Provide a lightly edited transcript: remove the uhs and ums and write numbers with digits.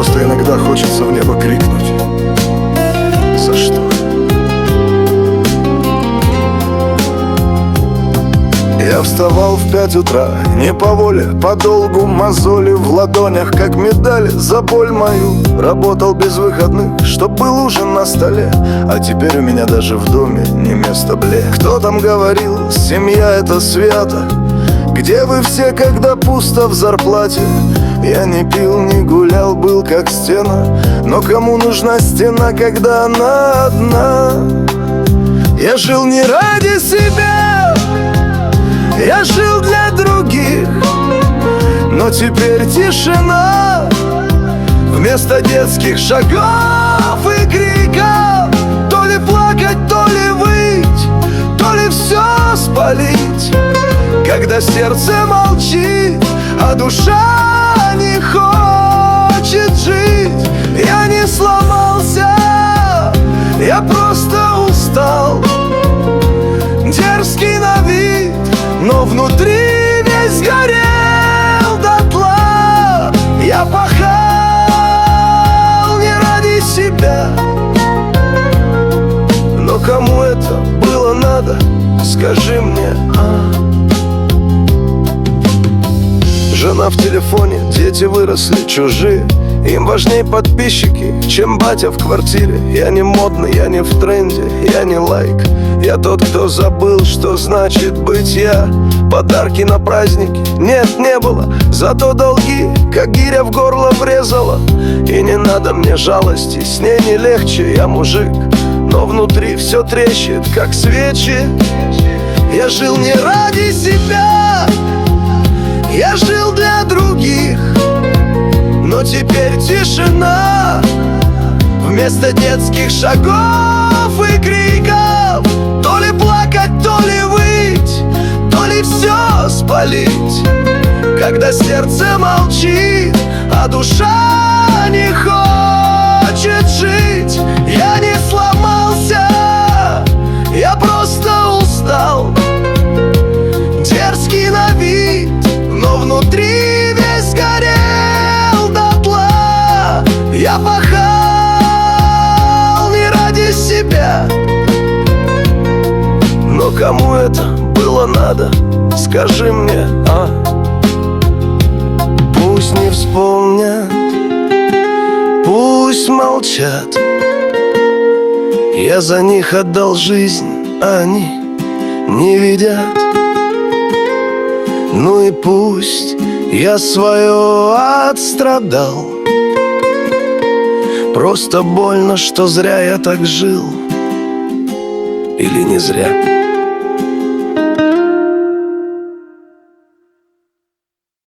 Просто иногда хочется в небо крикнуть: за что? Я вставал в 5 утра, не по воле, подолгу, мозоли в ладонях, как медали за боль мою. Работал без выходных, чтоб был ужин на столе, а теперь у меня даже в доме не место, бле. Кто там говорил, семья это свято? Где вы все, когда пусто в зарплате? Я не пил, не гулял, был как стена. Но кому нужна стена, когда она одна? Я жил не ради себя, я жил для других, но теперь тишина. Вместо детских шагов и криков, то ли плакать, то ли выть, то ли все спалить. Когда сердце молчит, а душа не хочет жить. Я не сломался, я просто устал. Дерзкий на вид, но внутри весь горел дотла. Я пахал не ради себя, но кому это было надо, скажи мне, Жена в телефоне, дети выросли чужие. Им важнее подписчики, чем батя в квартире. Я не модный, я не в тренде, я не лайк. Я тот, кто забыл, что значит быть я. Подарки на праздники нет, не было. Зато долги, как гиря в горло врезала. И не надо мне жалости, с ней не легче. Я мужик, но внутри все трещит, как свечи. Я жил не ради себя, я жил для других, но теперь тишина. Вместо детских шагов и криков, то ли плакать, то ли выть, то ли все спалить. Когда сердце молчит, а душа не хочет жить. Я не сломался, я просто устал. Дерзкий на вид, но внутри весь горел дотла. Я пахал не ради себя, но кому это было надо, скажи мне, Пусть не вспомнят, пусть молчат. Я за них отдал жизнь, а они не видят. Ну и пусть я свое отстрадал. Просто больно, что зря я так жил. Или не зря.